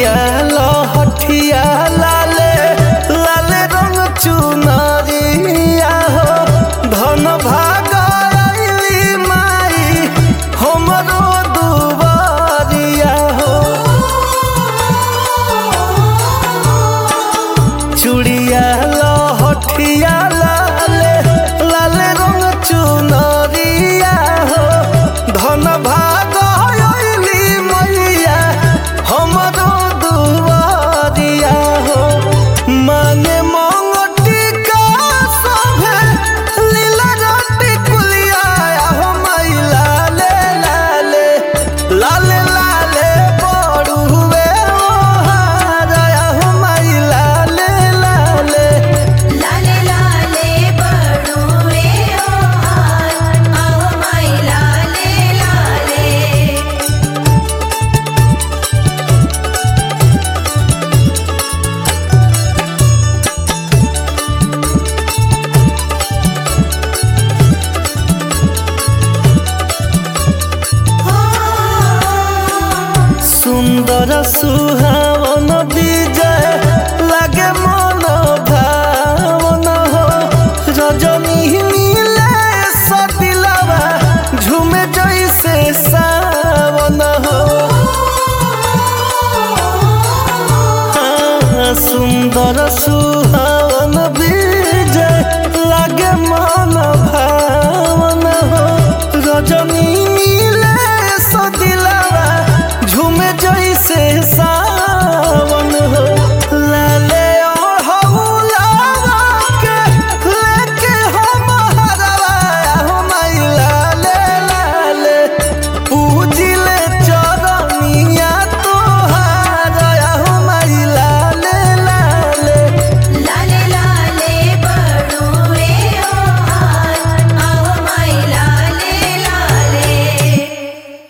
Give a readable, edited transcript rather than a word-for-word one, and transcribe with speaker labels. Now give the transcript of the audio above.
Speaker 1: चूड़िया लहठिया लाले लाले रंग चुनरिया हो धन भाग आइली माई हमरो दुबरिया हो चूड़िया लहठिया लाले लाले रंग चुनरिया हो धन भाग आइली मैया हमरो दुबरिया हो माने मंगटी का सभे लीला रटी कुलिया हो माई लाले लाले लाले लाले बड़ुए ओहारा हो माई लाले लाले
Speaker 2: लाले लाले बड़ुए ओहार आओ माई लाले लाले
Speaker 1: सुंदर सुहावन विजय लागे मन भावन हो रजनी नीले सदिलवा झूमे जैसे सावन हो सुंदर सुहावन विजय लागे मन भावन हो रजनी नीले सदिलवा झूमे जैसे सा